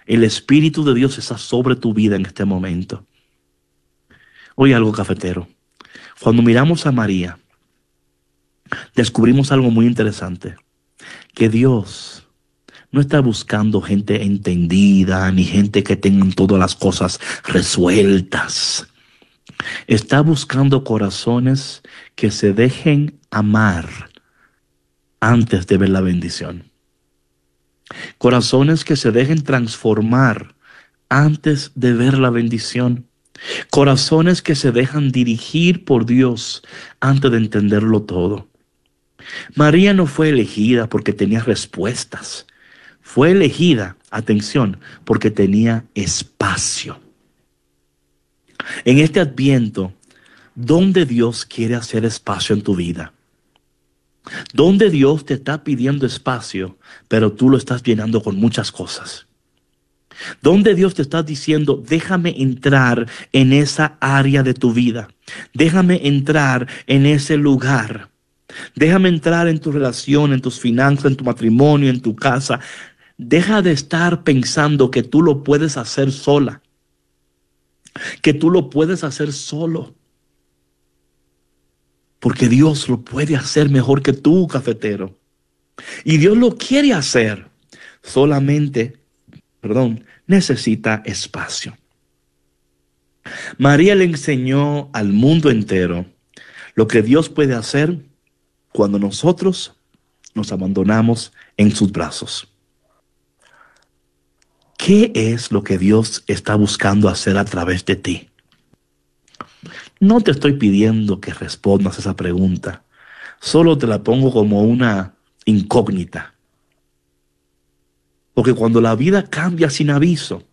El Espíritu de Dios está sobre tu vida en este momento. Oye algo, cafetero. Cuando miramos a María, descubrimos algo muy interesante. Que Dios no está buscando gente entendida, ni gente que tenga todas las cosas resueltas. Está buscando corazones que se dejen amar antes de ver la bendición. Corazones que se dejen transformar antes de ver la bendición. Corazones que se dejan dirigir por Dios antes de entenderlo todo. María no fue elegida porque tenía respuestas. Fue elegida, atención, porque tenía espacio. En este Adviento, ¿dónde Dios quiere hacer espacio en tu vida? ¿Dónde Dios te está pidiendo espacio, pero tú lo estás llenando con muchas cosas? ¿Dónde Dios te está diciendo, déjame entrar en esa área de tu vida? Déjame entrar en ese lugar. Déjame entrar en tu relación, en tus finanzas, en tu matrimonio, en tu casa. Deja de estar pensando que tú lo puedes hacer sola. Que tú lo puedes hacer solo. Porque Dios lo puede hacer mejor que tú, cafetero. Y Dios lo quiere hacer. Solamente, necesita espacio. María le enseñó al mundo entero lo que Dios puede hacer cuando nosotros nos abandonamos en sus brazos. ¿Qué es lo que Dios está buscando hacer a través de ti? No te estoy pidiendo que respondas esa pregunta. Solo te la pongo como una incógnita. Porque cuando la vida cambia sin aviso,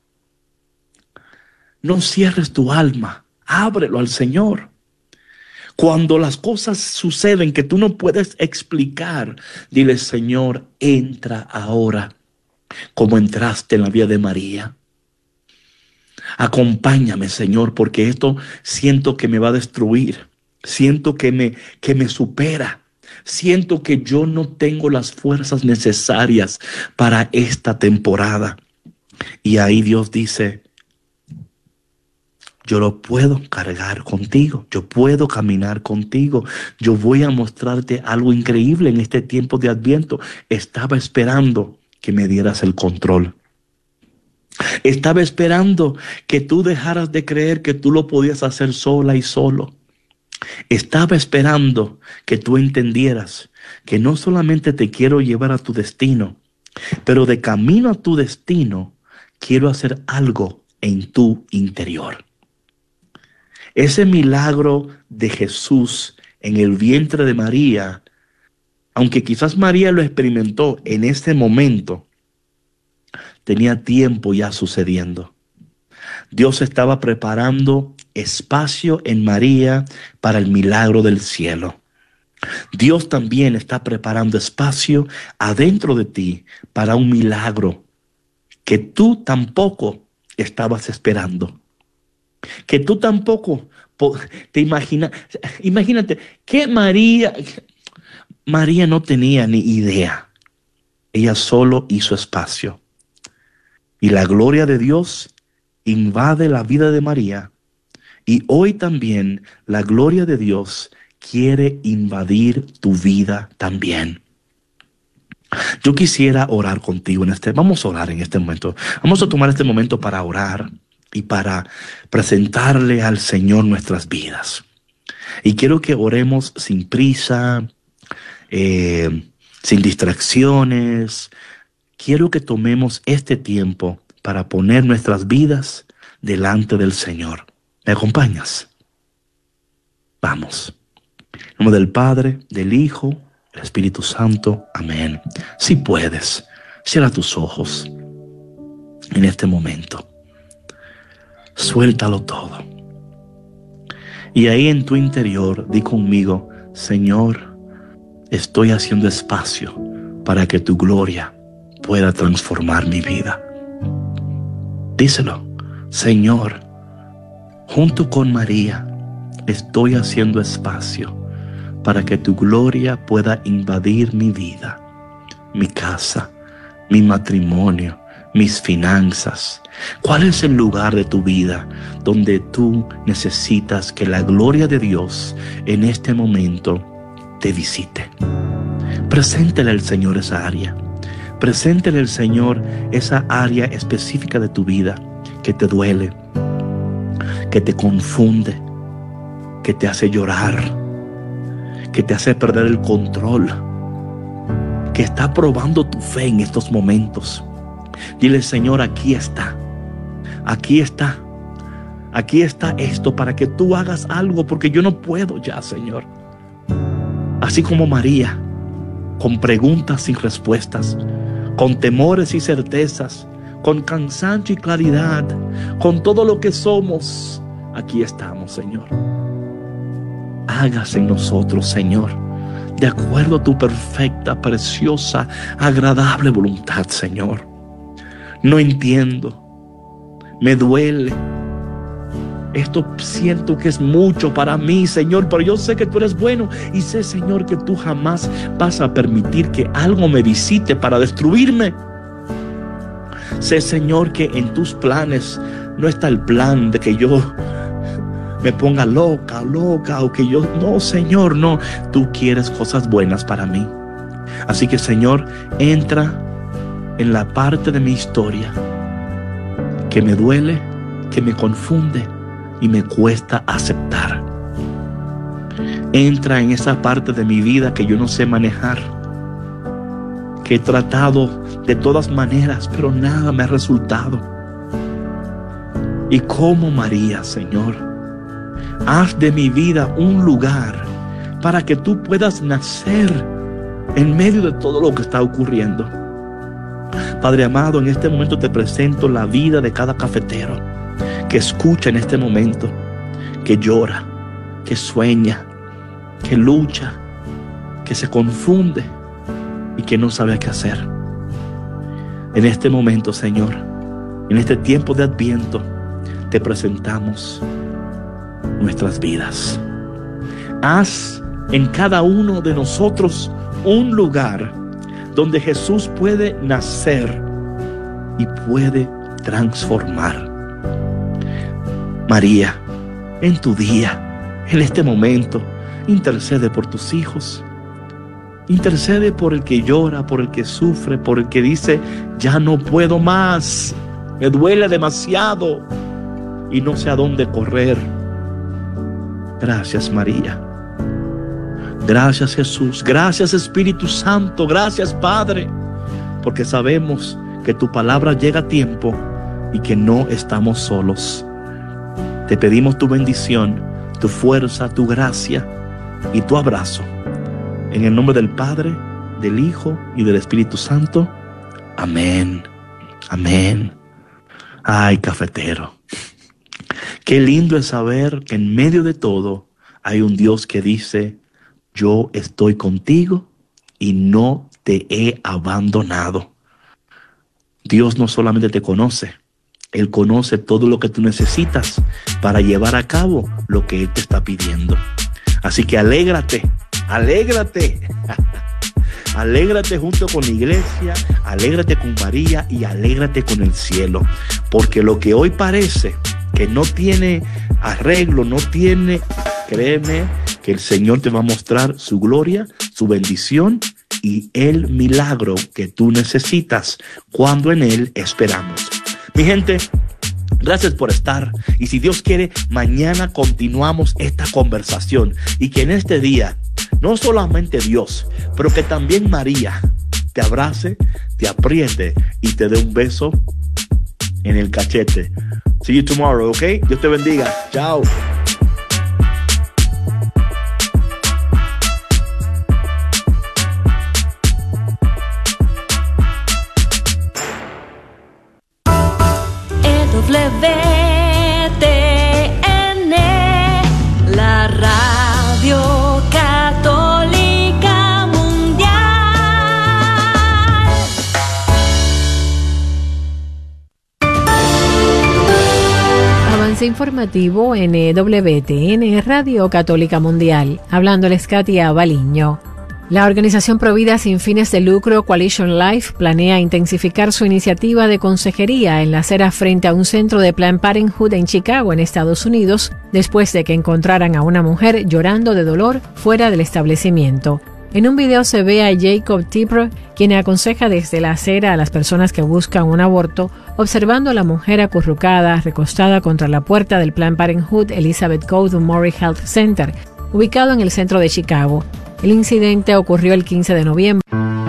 no cierres tu alma. Ábrelo al Señor. Cuando las cosas suceden que tú no puedes explicar, dile, Señor, entra ahora como entraste en la vida de María. Acompáñame, Señor, porque esto siento que me va a destruir. Siento que me supera. Siento que yo no tengo las fuerzas necesarias para esta temporada. Y ahí Dios dice, yo lo puedo cargar contigo. Yo puedo caminar contigo. Yo voy a mostrarte algo increíble en este tiempo de Adviento. Estaba esperando que me dieras el control. Estaba esperando que tú dejaras de creer que tú lo podías hacer sola y solo. Estaba esperando que tú entendieras que no solamente te quiero llevar a tu destino, pero de camino a tu destino quiero hacer algo en tu interior. Ese milagro de Jesús en el vientre de María, aunque quizás María lo experimentó en ese momento, tenía tiempo ya sucediendo. Dios estaba preparando espacio en María para el milagro del cielo. Dios también está preparando espacio adentro de ti para un milagro que tú tampoco estabas esperando. Que tú tampoco te imaginas. Imagínate que María no tenía ni idea. Ella solo hizo espacio. Y la gloria de Dios invade la vida de María. Y hoy también la gloria de Dios quiere invadir tu vida también. Yo quisiera orar contigo vamos a orar en este momento. Vamos a tomar este momento para orar y para presentarle al Señor nuestras vidas. Y quiero que oremos sin prisa, sin distracciones. Quiero que tomemos este tiempo para poner nuestras vidas delante del Señor. ¿Me acompañas? Vamos. En nombre del Padre, del Hijo, del Espíritu Santo. Amén. Si puedes, cierra tus ojos en este momento. Suéltalo todo. Y ahí en tu interior, di conmigo, Señor, estoy haciendo espacio para que tu gloria pueda transformar mi vida. Díselo, Señor, junto con María, estoy haciendo espacio para que tu gloria pueda invadir mi vida, mi casa, mi matrimonio, mis finanzas. ¿Cuál es el lugar de tu vida donde tú necesitas que la gloria de Dios en este momento te visite? Preséntale al Señor esa área. Preséntale al Señor esa área específica de tu vida que te duele, que te confunde, que te hace llorar, que te hace perder el control, que está probando tu fe en estos momentos. Dile: Señor, aquí está. Aquí está. Aquí está esto para que tú hagas algo, porque yo no puedo ya, Señor. Así como María, con preguntas sin respuestas, con temores y certezas, con cansancio y claridad, con todo lo que somos, aquí estamos, Señor. Hágase en nosotros, Señor, de acuerdo a tu perfecta, preciosa, agradable voluntad, Señor. No entiendo, me duele. Esto siento que es mucho para mí, Señor, pero yo sé que tú eres bueno y sé, Señor, que tú jamás vas a permitir que algo me visite para destruirme. Sé, Señor, que en tus planes no está el plan de que yo me ponga loca, o que yo... No, Señor, no. Tú quieres cosas buenas para mí. Así que, Señor, entra en la parte de mi historia que me duele, que me confunde y me cuesta aceptar. Entra en esa parte de mi vida que yo no sé manejar, que he tratado de todas maneras, pero nada me ha resultado. Y como María, Señor, haz de mi vida un lugar para que tú puedas nacer en medio de todo lo que está ocurriendo. Padre amado, en este momento te presento la vida de cada cafetero que escucha en este momento, que llora, que sueña, que lucha, que se confunde y que no sabe qué hacer. En este momento, Señor, en este tiempo de Adviento, te presentamos nuestras vidas. Haz en cada uno de nosotros un lugar donde Jesús puede nacer y puede transformar. María, en tu día, en este momento, intercede por tus hijos. Intercede por el que llora, por el que sufre, por el que dice: ya no puedo más, me duele demasiado y no sé a dónde correr. Gracias, María. Gracias, Jesús. Gracias, Espíritu Santo. Gracias, Padre, porque sabemos que tu palabra llega a tiempo y que no estamos solos. Te pedimos tu bendición, tu fuerza, tu gracia y tu abrazo. En el nombre del Padre, del Hijo y del Espíritu Santo. Amén. Amén. Ay, cafetero. Qué lindo es saber que en medio de todo hay un Dios que dice: yo estoy contigo y no te he abandonado. Dios no solamente te conoce, Él conoce todo lo que tú necesitas para llevar a cabo lo que Él te está pidiendo. Así que alégrate, alégrate. Alégrate junto con la iglesia, alégrate con María y alégrate con el cielo. Porque lo que hoy parece que no tiene arreglo, no tiene, créeme que el Señor te va a mostrar su gloria, su bendición y el milagro que tú necesitas cuando en Él esperamos. Mi gente, gracias por estar, y si Dios quiere, mañana continuamos esta conversación, y que en este día no solamente Dios, pero que también María te abrace, te apriete y te dé un beso en el cachete. See you tomorrow, ¿ok? Dios te bendiga. Chao. WTN, la Radio Católica Mundial. Avance informativo en WTN, Radio Católica Mundial. Hablándoles Katia Baliño. La organización provida sin fines de lucro Coalition Life planea intensificar su iniciativa de consejería en la acera frente a un centro de Planned Parenthood en Chicago, en Estados Unidos, después de que encontraran a una mujer llorando de dolor fuera del establecimiento. En un video se ve a Jacob Tipper, quien aconseja desde la acera a las personas que buscan un aborto, observando a la mujer acurrucada, recostada contra la puerta del Planned Parenthood Elizabeth Code Murray Health Center, ubicado en el centro de Chicago. El incidente ocurrió el 15 de noviembre.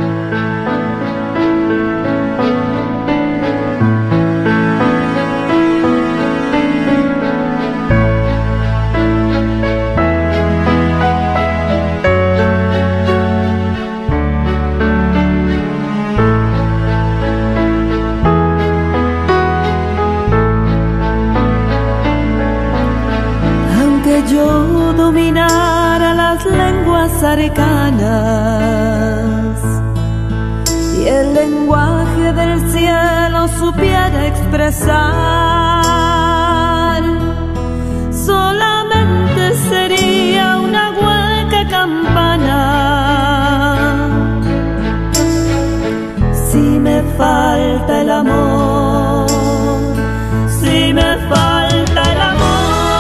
Aunque yo dominara las lenguas arcanas y el lenguaje del cielo supiera expresar, solamente sería una hueca campana. Si me falta el amor, si me falta el amor,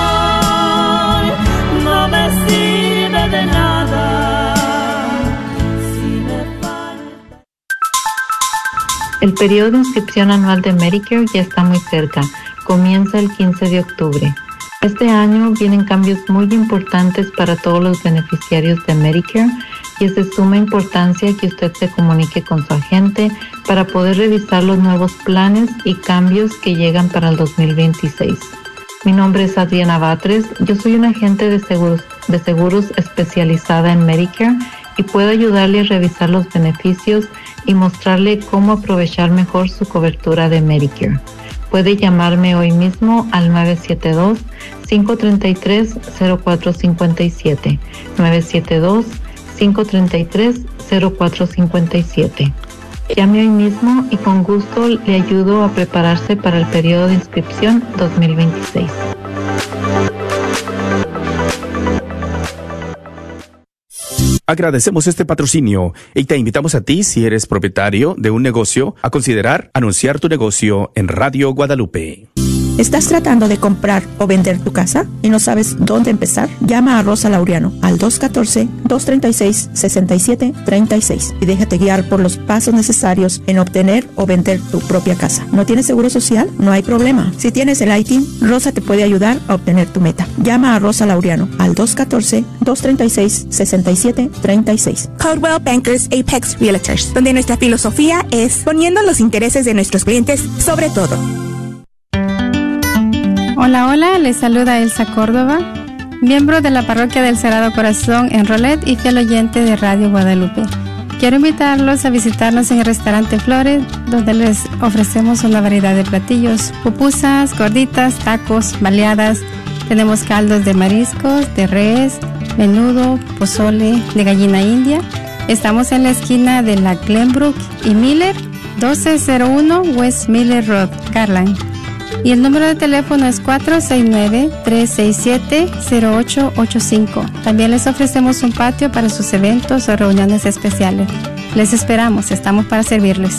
no me sirve de nada. Si me falta... El periodo de inscripción anual de Medicare ya está muy cerca. Comienza el 15 de octubre. Este año vienen cambios muy importantes para todos los beneficiarios de Medicare y es de suma importancia que usted se comunique con su agente para poder revisar los nuevos planes y cambios que llegan para el 2026. Mi nombre es Adriana Batres, yo soy una agente de seguros especializada en Medicare y puedo ayudarle a revisar los beneficios y mostrarle cómo aprovechar mejor su cobertura de Medicare. Puede llamarme hoy mismo al 972-533-0457, 972-533-0457. Llame hoy mismo y con gusto le ayudo a prepararse para el periodo de inscripción 2026. Agradecemos este patrocinio y te invitamos a ti, si eres propietario de un negocio, a considerar anunciar tu negocio en Radio Guadalupe. ¿Estás tratando de comprar o vender tu casa y no sabes dónde empezar? Llama a Rosa Laureano al 214-236-6736 y déjate guiar por los pasos necesarios en obtener o vender tu propia casa. ¿No tienes seguro social? No hay problema. Si tienes el ITIN, Rosa te puede ayudar a obtener tu meta. Llama a Rosa Laureano al 214-236-6736. Coldwell Bankers Apex Realtors, donde nuestra filosofía es poniendo los intereses de nuestros clientes sobre todo. Hola, hola, les saluda Elsa Córdoba, miembro de la Parroquia del Sagrado Corazón en Rolet y fiel oyente de Radio Guadalupe. Quiero invitarlos a visitarnos en el restaurante Flores, donde les ofrecemos una variedad de platillos, pupusas, gorditas, tacos, baleadas. Tenemos caldos de mariscos, de res, menudo, pozole, de gallina india. Estamos en la esquina de la Glenbrook y Miller, 1201 West Miller Road, Garland. Y el número de teléfono es 469-367-0885. También les ofrecemos un patio para sus eventos o reuniones especiales. Les esperamos, estamos para servirles.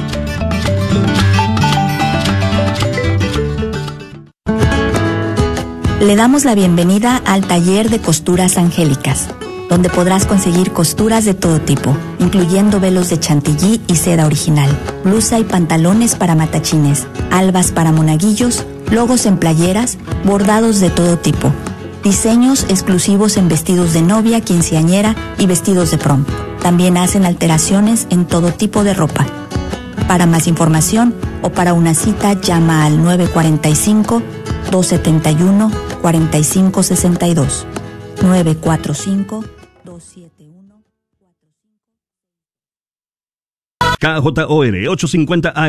Le damos la bienvenida al taller de costuras angélicas, donde podrás conseguir costuras de todo tipo, incluyendo velos de chantilly y seda original, blusa y pantalones para matachines, albas para monaguillos, logos en playeras, bordados de todo tipo, diseños exclusivos en vestidos de novia, quinceañera y vestidos de prom. También hacen alteraciones en todo tipo de ropa. Para más información o para una cita, llama al 945-271-4562. 945 KJOR 850 AM